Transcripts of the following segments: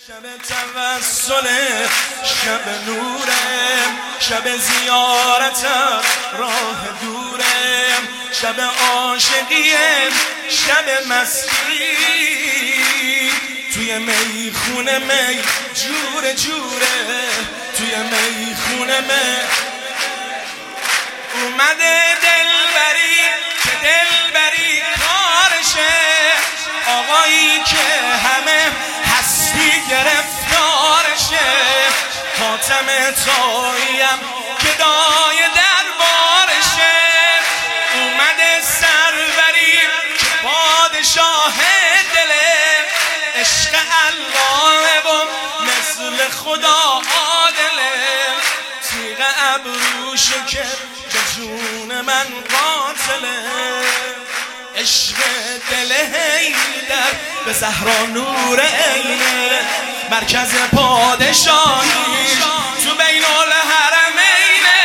شب توسل، شب نورم، شب زیارتم، راه دورم، شب عاشقیم، شب مستی، توی میخونه می جور جوره، توی میخونه می اومده دلبری که دلبری کارشه، آقایی که همه هستی گرفتارشه، حاتم طاییم که دای دربارشه، اومده سروری که پادشاه دله، عشق الله و مثل خدا عادله، تیغ ابروشه که به جون من قاتله، عشق دل حیدر به زهرا نور عینه، مرکز پادشاهی تو بین الحرمینه،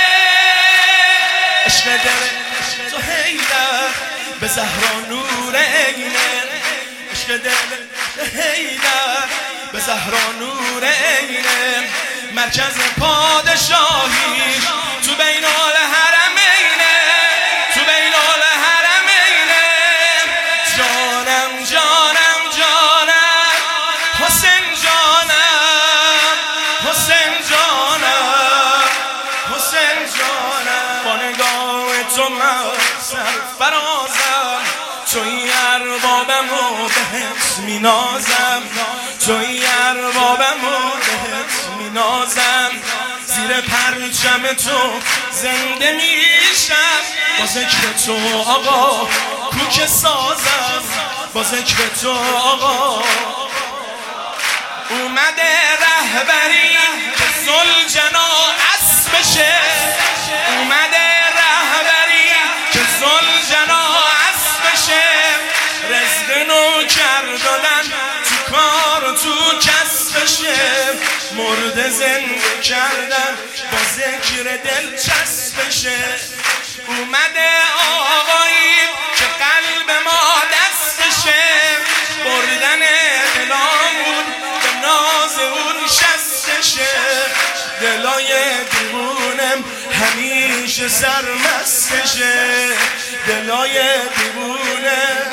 عشق دل تو حیدر به زهرا نور عینه، عشق دل حیدر به زهرا نور عینه، مرکز پادشاهی تو بین الحرمینه، تو بین الحرمینه، جانم جانم جانم حسین جانم، حسین جانم، حسین جانم، با نگاه تو من سرفرازم، توی اربابم و بهت مینازم، توی اربابم و بهت مینازم، زیر پرچم تو زنده میشم، با ذکر تو آقا کوک سازم، با ذکر تو آقا اومده رهبری که زلجنا اسبشه، اومده رهبری که زلجنا اسبشه، رزق نوکر دادن تو کار و تو کسبشه، مرد زنده کردن با ذکر دل چسبشه، اومده آقایی که قلب ما دستشه، بردن دلامون به ناز اون شستشه، دلای دیوونم همیشه سرمستشه، دلای دیوونم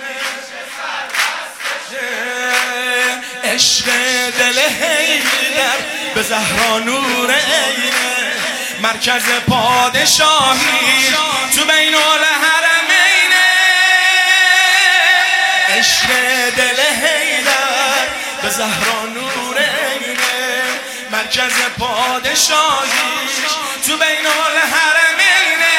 عشق دل حیدر به زهرا نور عینه، مرکز پادشاهی تو بین الحرمینه، عشق دل حیدر به زهرا نور عینه، مرکز پادشاهی تو بین الحرمینه،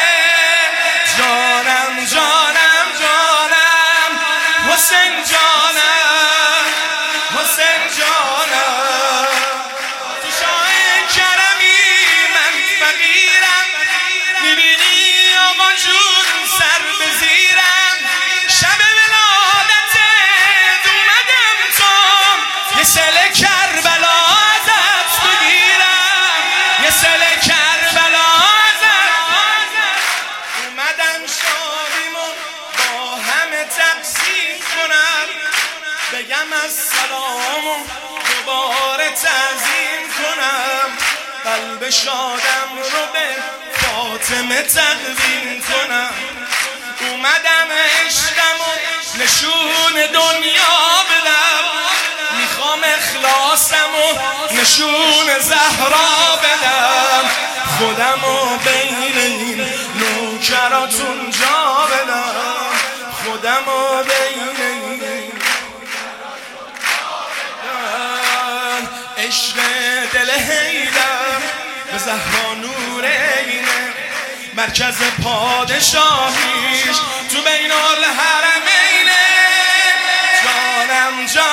جانم جانم جانم حسین جانم، حسین جانم، تو شاه کرمی من فقیرم، میبینی آقا جون سر بزیرم، شب ولادتت اومدم تو یه سل کربلا ازت بگیرم، یه سل کربلا ازت اومدم شادیمو با همه تقسیم کنم، بگم السلام و دوباره تعظیم کنم، قلب شادم رو به فاطمه تقدیم کنم، اومدم عشقم و نشون دنیا بدم، میخوام اخلاصم و نشون زهرا بدم، خودم و بین این نوکراتون جا بدم، خودم و بین این عشق دل حیدر به زهرا نور عینه، مرکز پادشاهیش تو بین الحرمینه، جانم جانم